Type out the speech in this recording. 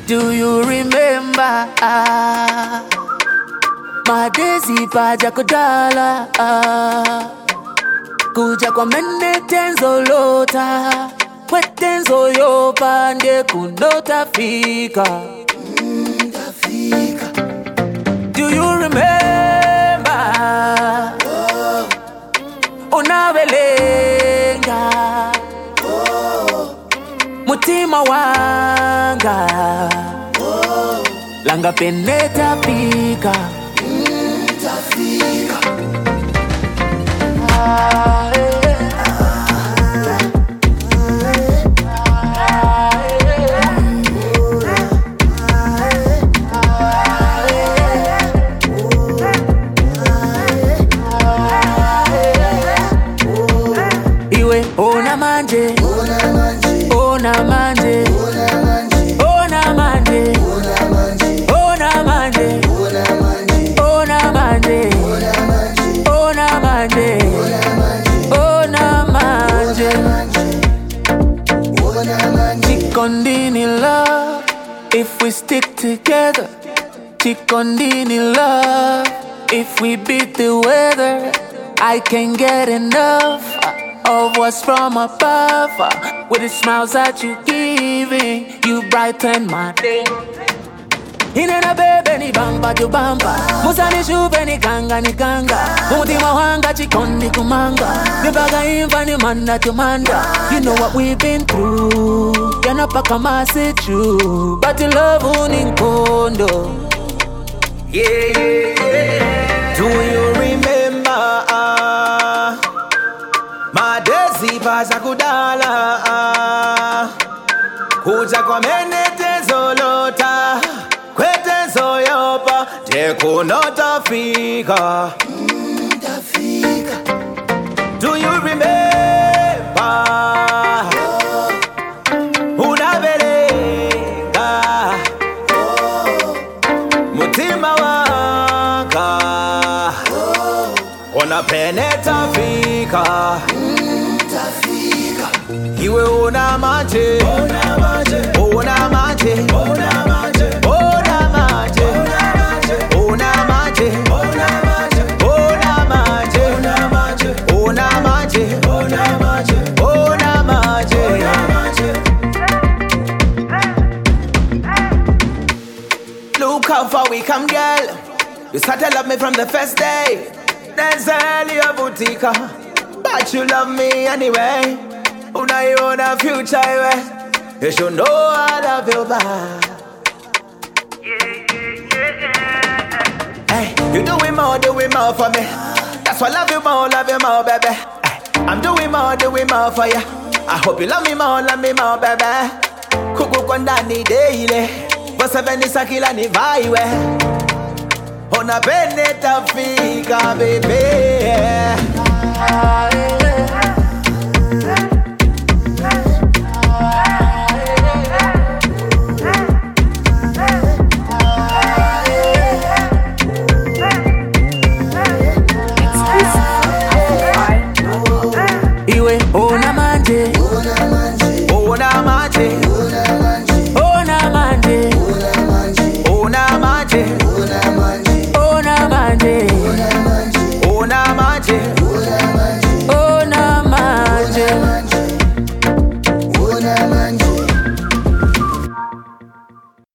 Do you remember Madezi paja kudala kuja kwa mene tenzo lota kwetenzo yopa nde kunota fika Do you remember unabelenga mutima wanga langa peneta fika tafika iwe ona manje ona manje ona manje ona manje ona manje ona manje ona manje Chikondini love if we stick together Chikondini love if we beat the weather I can't get enough of what's from above with the smiles that you giving you brighten my day Inena bebe ni bamba tu bamba Musa ni shupe ni kanga Mutima wanga chikondi kumanga Nibaga imba ni manda tu manda You know what we've been through Yana paka masi true But your love uninkondo Yeah Do you remember Madezi paza kudala Kuja kwa menete zolota Kwetenzo yopa Tekunota fika Do you remember Unabelenga Mutima waka Ona peneta fika Iwe ona manje Ona manje Ona manje Ona manje Ona manje Ona manje Ona manje Ona manje Ona manje Ona manje Ona manje Look how far we come, girl. You started love me from the first day. Then sell your boutique, but you love me anyway. Una you on a future way. You should know I love you back. Hey, you doing more for me. That's why I love you more, baby. Hey, I'm doing more for you. I hope you love me more, baby. Kuku kwa ndani daily. Basa beni sakila ni vaiwe. Ona bene tafika, baby. Iwe ona manje Ona manje ona manje Ona manje